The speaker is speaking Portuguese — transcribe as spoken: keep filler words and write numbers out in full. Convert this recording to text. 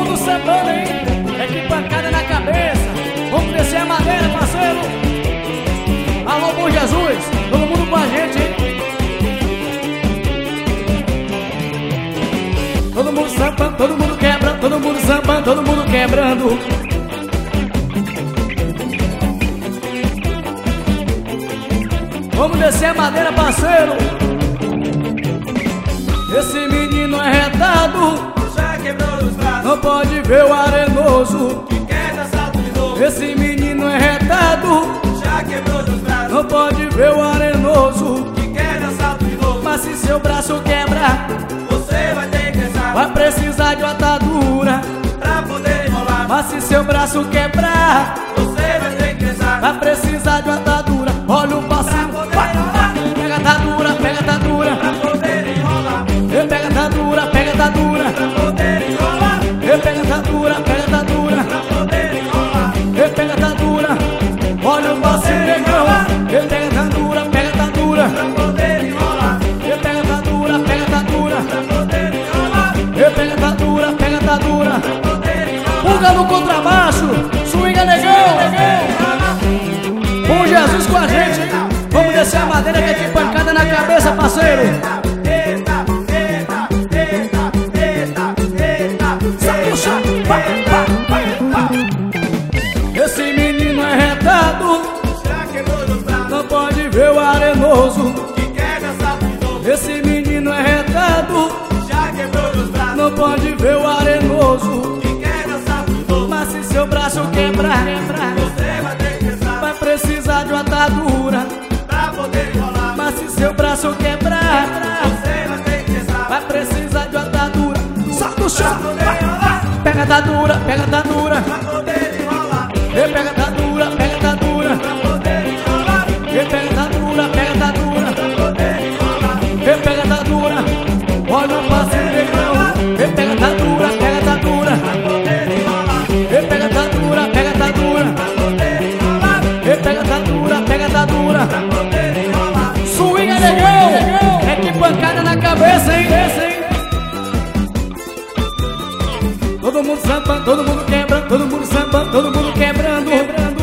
mundo sambando, hein? É que pancada na cabeça. Vamos descer a madeira, parceiro. Alô, Bom Jesus, todo mundo com a gente, hein? Todo mundo sambando, todo mundo quebrando, todo mundo sambando, todo mundo quebrando. Vamos descer a madeira, parceiro. Esse menino é retado, já quebrou os braços, não pode ver o arenoso que quer dançar de novo. Esse menino é retado, Já quebrou os braços, não pode ver o arenoso. que quer dançar de novo. Mas se seu braço quebrar, Você vai ter que dançar vai precisar de uma atadura. pra poder enrolar. Mas se seu braço quebrar, Você vai ter que dançar vai precisar de uma atadura. Olha o passinho, pra poder vai, enrolar. pega a atadura, pega a atadura. Pra poder enrolar, Eu pega a atadura, pega a atadura. pra poder enrolar, Eu pega a atadura, pega a atadura. pra poder enrolar. Eu pega a atadura. Olha o passinho, negão. Eu pega a atadura, pega a atadura. Pra poder enrolar, Eu pega a atadura, pega a atadura. pra poder enrolar, Eu pega a atadura, pega a atadura. pra poder enrolar. Pulga no contrabaixo, swinga negão. Bom Jesus com a gente, hein? Vamos descer a madeira que é de pancada na cabeça, parceiro. Eita, eita, eita, eita, eita, Saca o chão, pá, pá, pá, pá. Esse menino é retado, já quebrou os braços, não pode ver o arenoso. que quer dançar de novo. Esse menino é retado, Já quebrou os braços, não pode ver o arenoso. que quer dançar de novo. Mas se seu braço quebrar, quebrar, Você vai ter que dançar vai precisar de uma atadura. pra poder enrolar. Mas se seu braço quebrar, Você vai ter que dançar vai precisar de uma atadura. Solta o pra chão, poder vai. enrolar. Pega a atadura, pega a atadura. Pra poder enrolar, Eu pega a atadura, pega a atadura. pra poder enrolar, Eu pega a atadura, pega a atadura. pra poder enrolar, Eu pega a atadura. Olha o passinho negão. Eu pega a atadura, pega a atadura. pra poder enrolar, Eu pega a atadura, pega a atadura. pra poder enrolar, Eu pega a atadura, pega a atadura. pra poder enrolar. Swinga negão. É que pancada na cabeça, hein? hein? Todo mundo samba, todo mundo quebra, todo mundo samba, todo mundo quebrando.